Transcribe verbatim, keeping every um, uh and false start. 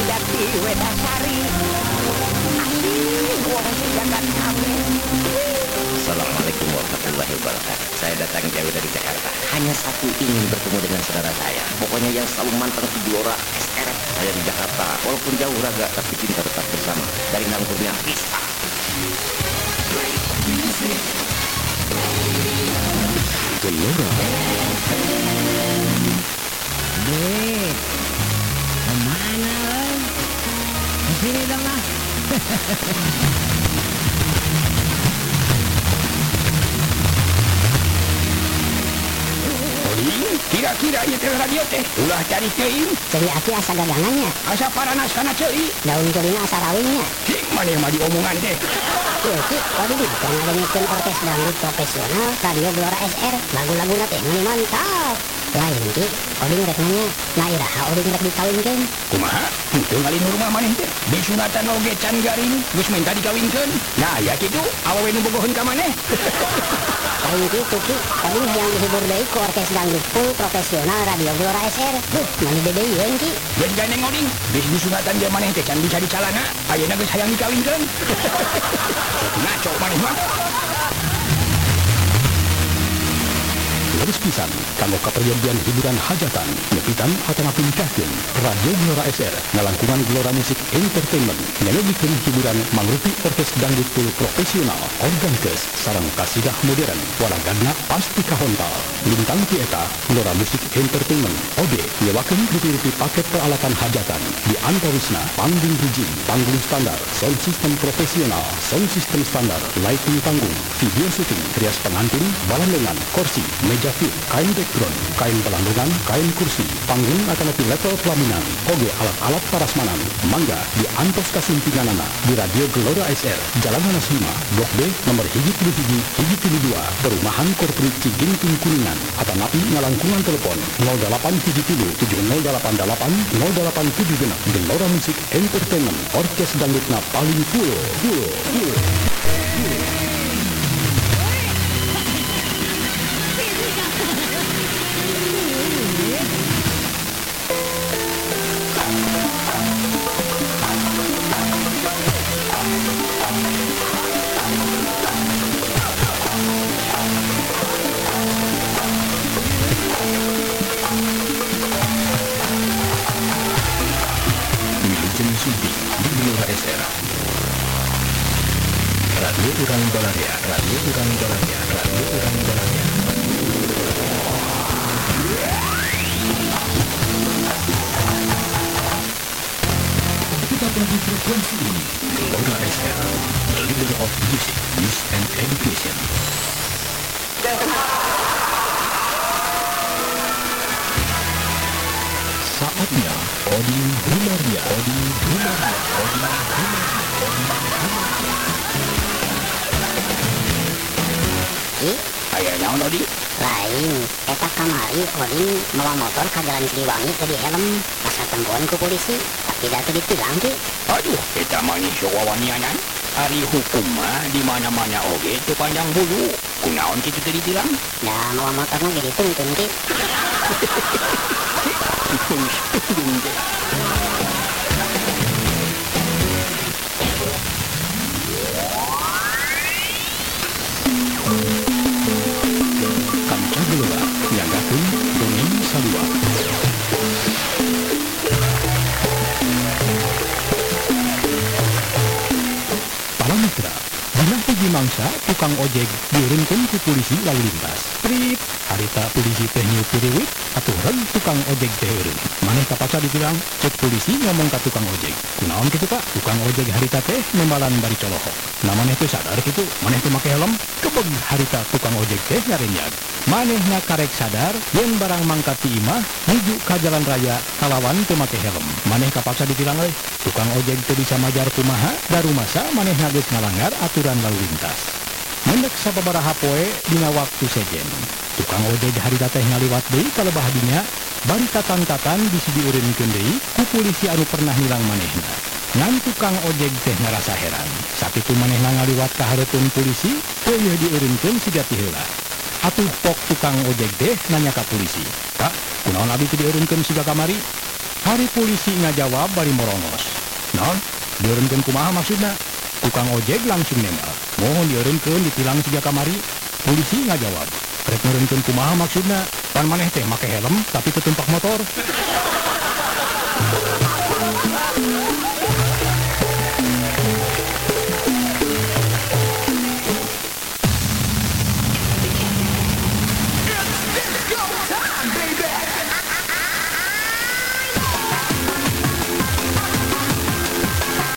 budak di Wedasari. Asih, wong si jagat kami. Assalamualaikum warahmatullahi wabarakatuh. Saya datang jauh dari Jakarta. Hanya satu, ingin bertemu dengan saudara saya. Pokoknya yang selalu manteng di Gelora S R. Saya di Jakarta, walaupun jauh raga, tapi cinta tetap bersama. Dari Nangkurnia Pista. Gelora. Dek, kemana lo? Kesini dong lah. Kira-kira ieu teh radio teh ulah cari teuing Ceri aki asa gagangannya, asa paranas kana ceuli. daun celina asa rawingnya. Ki maneh mah diomongan teh. Ieu ki, kode di kan ngadengkeun orkes dangdut profesional Radio Gelora S R. Lagu-laguna teh meuni mantap. Lain ki, oding rek nanya, nah iraha oding rek dikawinkeun. Kumaha? Henteu ngalin rumah maneh teh. Disunatan oge can garing geus minta dikawinkeun. Nah, ya kitu awewe nu bogoheun ka maneh. Lain kitu ki, oding hayang dihibur deui ku orkes dangdut full profesional Radio Gelora S R. Duh, mani dedeuyeun ki. Yen gandeng oding, geus disunatan dia maneh teh can bisa dicalana. Ayeuna geus hayang dikawinkeun. Ngaco maneh mah. Laris pisan kanggo kaperyogian hiburan hajatan nepitan atana pinikahkeun Radio Gelora S R ngalangkungan Gelora Musik Entertainment nyalogikeun hiburan mangrupi orkes dangdut full profesional organikes sareng kasidah modern walagana pasti kahontal lintang ti eta Gelora Musik Entertainment oge nyewakeun rupi-rupi paket peralatan hajatan di antawisna panggung rijing panggung standar sound system profesional sound system standar lighting panggung video syuting rias pengantin balandengan kursi meja fit, kain background, kain pelandungan, kain kursi, panggung akan lebih level pelaminan, oge alat-alat parasmanan, mangga di antos kasimpinganana di Radio Gelora S R, Jalan Hanas lima, Blok B, nomor hiji tilu hiji, hiji tilu dua, Perumahan Korporat Ciginting Kuningan, atau napi ngalangkungan telepon nol delapan tujuh tilu tujuh nol delapan delapan nol delapan tujuh genap. Gelora Musik Entertainment, orkes dangdutna paling full, full, full. Radio Urang Balaria, Radio Urang Balaria, Radio Urang Balaria. Tetap lagi frekuensi ini, Gelora S R, the leader of music, news and education. Saatnya Odin Humaria, Odin Humaria, Odin Humaria, Odin Humaria. Ih, Aya naon odi? lain, eta kamari oding bawa motor ka jalan Siliwangi ke di helm pas ketemuan ku polisi, tapi dah teu ditilang ki. Aduh, eta mah nih sok wawanianan. Ari hukum mah di mana-mana oge teu panjang bulu. Kunaon kitu teu ditilang? Dah bawa motorna ge dituntun ki. Tunggu teh. Kanca Gelora nyanggakeun dongeng salua. Para mitra, dina hiji mangsa tukang ojek diurunkeun ku polisi lalu lintas. Prit, harita polisi teh nyiu piriwit, aturan tukang ojek teh eureun. Maneh kapaca ditilang, cek polisi ngomong ka tukang ojek. Kunaon kitu Pak? Tukang ojek harita teh nembalan bari colohok. Na maneh teh sadar kitu, maneh teh make helm, kebeg harita tukang ojek teh ngarenyag. Manehna karek sadar yen barang mangkat ti imah nuju ka jalan raya kalawan teu make helm. Maneh kapaca ditilang euy. Tukang ojek teu bisa majar kumaha, darumasa manehna geus ngalanggar aturan lalu lintas. Mendek sababaraha poe dina waktu sejen. Tukang ojek harita teh ngaliwat deui kalebah dinya, bari tatan-tatan bisi dieureunkeun deui ku polisi anu pernah nilang manehna. Ngan tukang ojek teh ngarasa heran. Sakitu manehna ngaliwat ka hareupeun polisi, teu yeuh dieureunkeun siga ti heula. Atuh pok tukang ojek teh nanya ka polisi, "Kak, kunaon abdi teu dieureunkeun siga kamari?" Hari polisi ngajawab bari morongos. Non, dieureunkeun kumaha maksudna? Tukang ojek langsung nembak. Mohon dieureunkeun ditilang siga kamari. Polisi ngajawab. Rek ngeureunkeun kumaha maksudna? Pan maneh teh make helm tapi ketumpak motor.